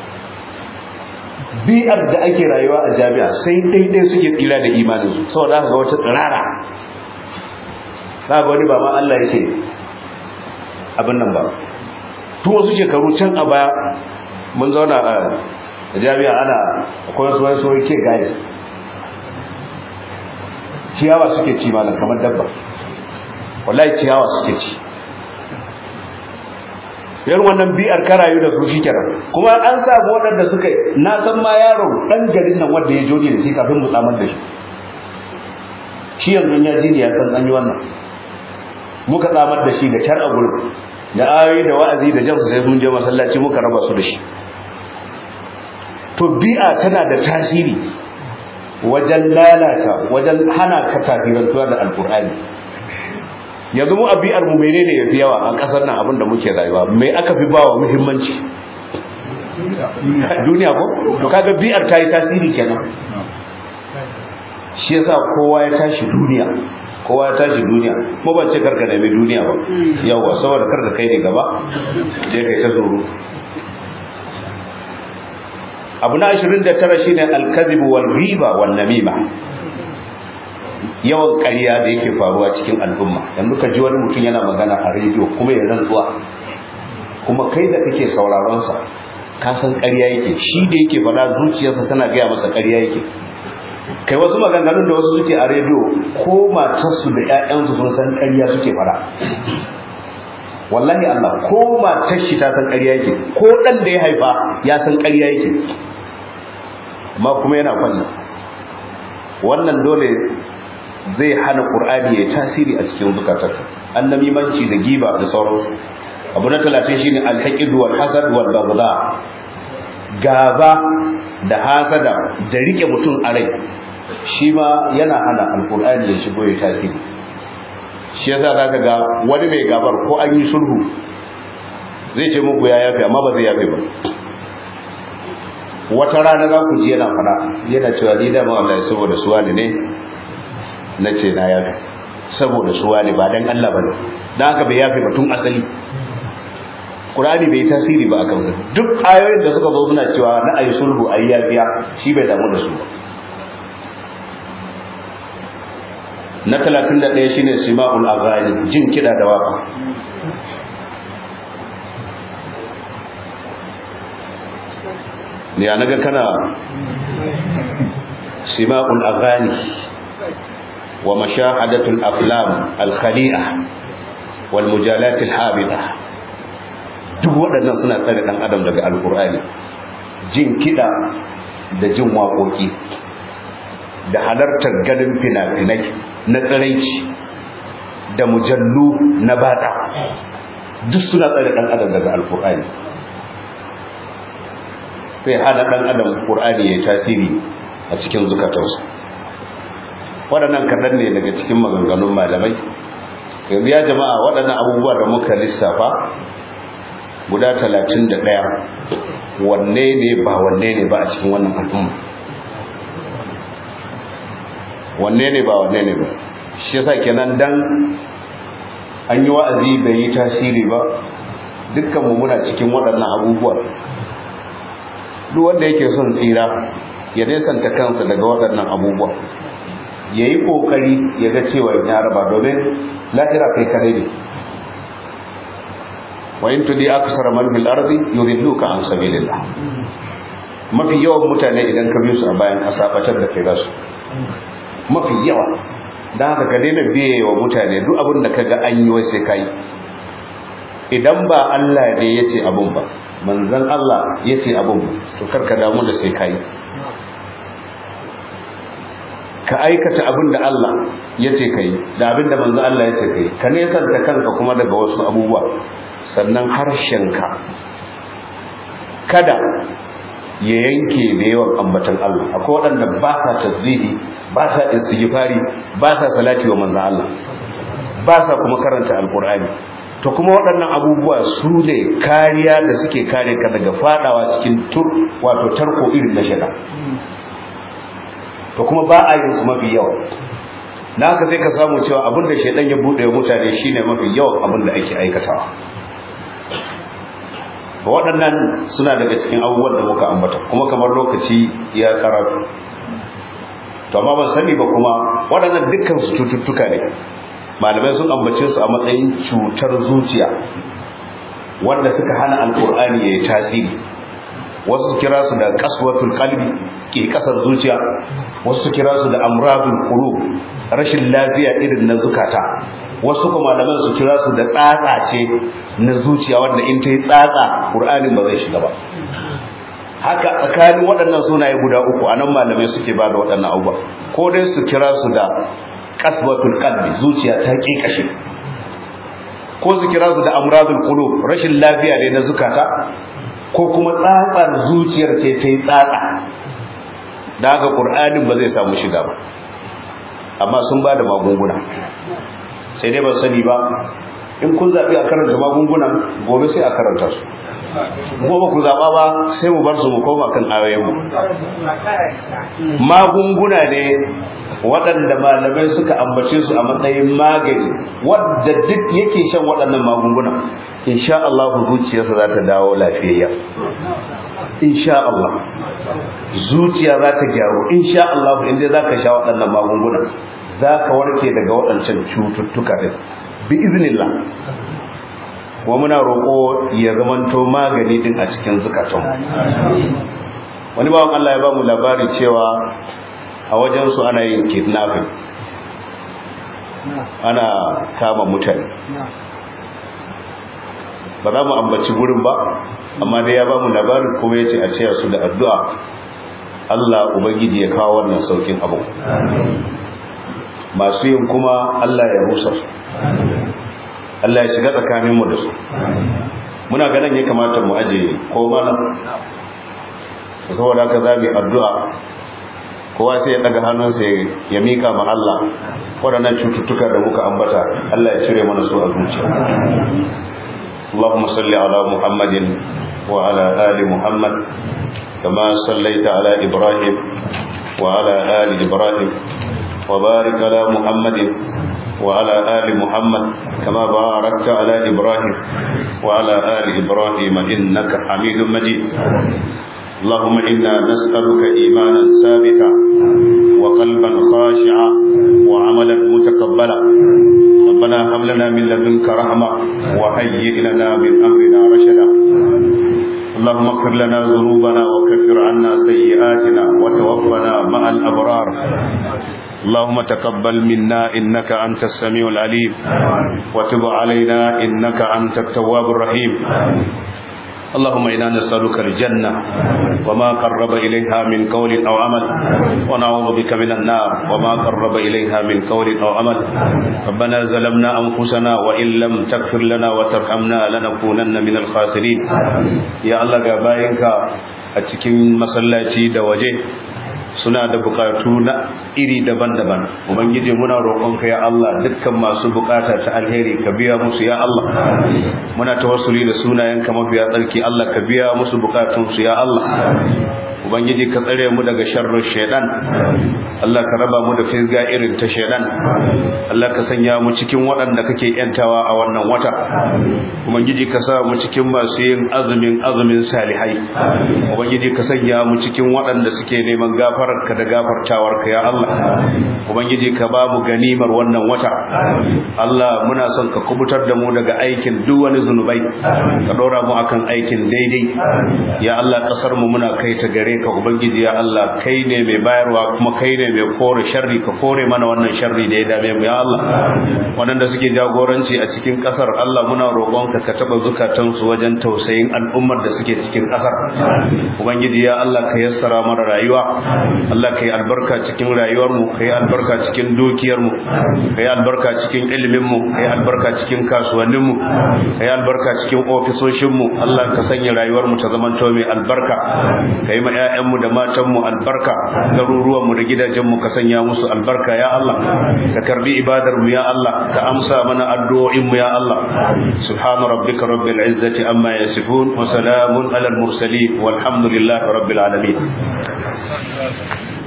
Speaker 1: Bi'ar da ake rayuwa a jami'a sai daidai suke tsira da imaninsu, saboda aka ga wata tsirara, za ga wani ba ma Allah yake abin nan ba. Tun wasu shekaru can a baya mun zauna a jami'a ana akwai wasu ke guys, ciyawa suke ci malam kamar dabba, wallahi ciyawa suke ci. yan wannan bi'ar karayu da su shikenan. Kuma an samu waɗanda suka na san ma yaro dan garin nan wanda ya jode da shi kafin mu tsamar da shi yanzu ya ji ne ya san an yi wannan, muka tsamar da shi da kyar a gurin da ayoyi da wa'azi da jamsu sai sun je masallaci muka raba su da shi. To bi'a tana da tasiri wajen lalata, wajen hana ka tafirantuwa da alkur'ani. Yanzu mu a bi'ar mu menene yafi yawa a kasar nan abin da muke rayuwa, me aka fi bawa muhimmanci? Duniya ko? To kaga bi'ar ta yi tasiri kenan. Shi yasa kowa ya tashi duniya, kowa ya tashi duniya. Mu ban ce karka nemi duniya ba, yawa saboda karka kai ne gaba je kai ta zuru. Abu na 29 shine al-kadhib wal riba wan namima. Yawan ƙarya da yake faruwa cikin al'umma. Yanzu ka ji wani mutum yana magana a rediyo kuma ya rantsuwa, kuma kai da kake sauraron sa ka san ƙarya yake, shi da yake faɗa zuciyarsa tana gaya masa ƙarya yake. Kai wasu maganganun da wasu suke a rediyo ko matarsu da ƴaƴansu sun san ƙarya suke faɗa. Wallahi Allah, ko matar shi ta san ƙarya yake, ko ɗan da ya haifa ya san ƙarya yake, amma kuma yana fanni. Wannan dole zai hana Qur'ani ya tasiri a cikin zukatarka. Annamimanci da giba da sauran. Abu na 30 shine al-haqid wal hasad wal baghdha. Gaba da hasada da rike mutum a rai shi ma yana hana al-Qur'ani ya shigo ya tasiri. Shi yasa zaka ga wani mai gabar ko an yi sulhu zai ce muku ya yafe amma ba zai yafe ba. Wata rana za ku ji yana fada yana cewa ni da ma Allah saboda suwani ne nace na yafe, saboda suwani ba dan Allah bane, dan haka bai yafe ba tun asali. Qur'ani bai tasiri ba a kansa. Duk ayoyin da suka zo suna cewa na ayi sulhu ayi yafiya shi bai damu da su ba. Na 31 shine sima'ul aghani, jin kida da waka. ne naga kana sima'ul aghani wa mashahadatul aflam al khali'a wal mujalat al habita. Duk waɗannan suna tsare dan adam daga alqur'ani. Jin kida da jin waƙoƙi da halartar ganin fina-finai na tsiraici da mujallu na bada, duk suna tsare dan adam daga alqur'ani. Sai hana dan adam qur'ani ya tasiri a cikin zukatansa. Waɗannan kaɗan ne daga cikin maganganun malamai. Yanzu ya jama'a, waɗannan abubuwa da muka lissafa guda 31, wanne ne ba a cikin wannan al'umma? Wanne ne ba? Shi yasa kenan dan an yi wa'azi bai yi tasiri ba, dukkan mu muna cikin waɗannan abubuwa. Duk wanda yake son tsira ya nesanta kansa daga waɗannan abubuwa, ya yi ƙoƙari ya ga cewa ya raba, domin lahira kai kare ne. wa in tudi aksara man bil ardi yudilluka an sabilillah. Mafi yawan mutane idan ka bi su a bayan ƙasa batar da kai zasu, mafi yawa. Dan haka ka daina biye wa mutane, duk abin da kaga an yi wai sai kai. Idan ba Allah ne yace abun ba, manzon Allah yace abun ba, to karka damu da sai kai. Ka aikata abin da Allah yace kai da abin da manzon Allah yace kai. Ka nesanta kanka kuma daga wasu abubuwa. Sannan harshenka kada ya yanke da yawan ambatan Allah. Akwai waɗanda ba sa tasbihi, ba sa istighfari, ba sa salati wa manzon Allah, ba sa kuma karanta alqur'ani. To kuma waɗannan abubuwa su ne kariya da suke kare ka daga fadawa cikin wato tarko irin na shaitan. to kuma ba a yin mafi yawa. Na haka sai ka samu cewa abin da shaidan ya buɗe wa mutane shine mafi yawan abin da ake aikatawa. Waɗannan suna daga cikin abubuwan da muka ambata, kuma kamar lokaci ya karatu, to amma ban sani ba kuma waɗannan dukkan su cututtuka ne. Malamai sun ambace su a matsayin cutar zuciya wanda suka hana alkur'ani yayi tasiri. Wasu su kira su da qaswatul qalbi, ke kasar zuciya, wasu su kira su da amradul qulub, rashin lafiya irin na zukata, wasu kuma malaman su kira su da tsatsa ce na zuciya wanda in ta yi tsatsa qur'anin ba zai shiga ba. Haka tsakanin waɗannan sunaye guda uku anan malamai suke ba da waɗannan abubuwa, ko dai su kira su da qaswatul qalbi, zuciya ta kashe, ko su kira su da amradul qulub, rashin lafiya ne na zukata, ko kuma tsatsar zuciyar ce ta yi tsatsa, da haka qur'anin ba zai samu shiga ba. Amma sun ba da magunguna, sai dai ba sani ba in kun zaɓi a karanta magungunan gobe sai a karanta su, gobe ku zaɓa ba sai mu bar su mu koma kan ayoyinmu. Magunguna ne waɗanda malamai suka ambace su a matsayin magani, wadda duk yake shan waɗannan magunguna insha Allah zuciyarsa za ta dawo lafiyayya, insha Allah zuciya za ta gyaru, insha Allah inda za ka sha waɗannan magunguna za ka warke daga waɗancan cututtuka din bi iznillah. Kuma muna roƙo ya zamanto magani din a cikin zukatan. Wani bawan Allah ya ba mu labari cewa a wajen su ana yin kidnapping, ana kama mutane. Ba za mu ambaci gurin ba, amma dai ya ba mu labarin kuma ya ce a ce su da addu'a Allah Ubangiji ya kawo wannan saukin abu. Masu yin kuma Allah ya rusa su, Allah ya shiga tsakaninmu da su. Muna ganin ya kamata mu aje ko mana, saboda haka za mu yi addu'a, kowa sai ya daga hannunsa ya mika ma Allah waɗannan cututtuka da muka ambata, Allah ya cire mana su a zuciya. Allahumma salli ala Muhammadin wa ala ali Muhammad kama sallaita ala Ibrahim wa ala ali Ibrahim wa barik ala Muhammadin wa ala ali Muhammad kama barakta ala Ibrahim wa ala ali Ibrahim innaka Hamidum Majid. اللهم إنا نسألك إيمانا ثابتا وقلبا خاشعا وعملا متقبلا. ربنا هب لنا من لدنك رحمة وهيئ لنا من أمرنا رشدا. اللهم اغفر لنا ذنوبنا وكفر عنا سيئاتنا وتوفنا مع الأبرار. اللهم تقبل منا إنك أنت السميع العليم وتب علينا إنك أنت التواب الرحيم. اللهم إنا نسألك الجنة وما قرب إليها من قول أو عمل ونعوذ بك من النار وما قرب إليها من قول أو عمل. ربنا ظلمنا أنفسنا وإن لم تغفر لنا وترحمنا لنكونن من الخاسرين. يا الله غباينك أتكين مسلاتي دوجه suna da bukatu na iri daban-daban. Ubangiji muna roƙonka ya Allah, dukkan masu bukata ta alheri ka biya musu ya Allah. Muna tawassuli da sunayenka mafiya tsarki, Allah ka biya musu bukatunsu ya Allah. Ubangiji ka tsare mu daga sharrin shaidan, Allah ka raba mu da fisga irin ta shaidan. Allah ka sanya mu cikin waɗanda kake yantawa a wannan wata. Ubangiji ka sa mu cikin masu yin azumin salihai. Ubangiji ka sanya mu cikin waɗanda suke neman gafararka da gafartawarka ya Allah. Ubangiji ka ba mu ganimar wannan wata. Allah muna son ka kubutar da mu daga aikin duk wani zunubai, ka ɗora mu akan aikin daidai ya Allah. Kasar mu muna kai ta gare ka Ubangiji ya Allah, kai ne mai bayarwa kuma kai ne mai kore sharri, ka kore mana wannan sharri da ya dame mu ya Allah. Waɗanda suke jagoranci a cikin kasar, Allah muna roƙonka ka taɓa zukatansu wajen tausayin al'ummar da suke cikin kasar. Ubangiji ya Allah, ka yassara mana rayuwa. Allah ka yi albarka cikin rayuwarmu, ka yi albarka cikin dukiyarmu, ka yi albarka cikin iliminmu, ka yi albarka cikin kasuwanninmu, ka yi albarka cikin ofisoshinmu. Allah ka sanya rayuwarmu ta zamanto mai albarka, ka yi ma 'ya'yanmu da matanmu albarka, garuruwanmu da gidajenmu ka sanya musu albarka ya Allah. Ka karbi ibadarmu ya Allah, ka amsa mana addu'o'inmu ya Allah. Subhana rabbika rabbil izzati amma yasifun wa salamun alal mursalin walhamdulillahi rabbil alamin.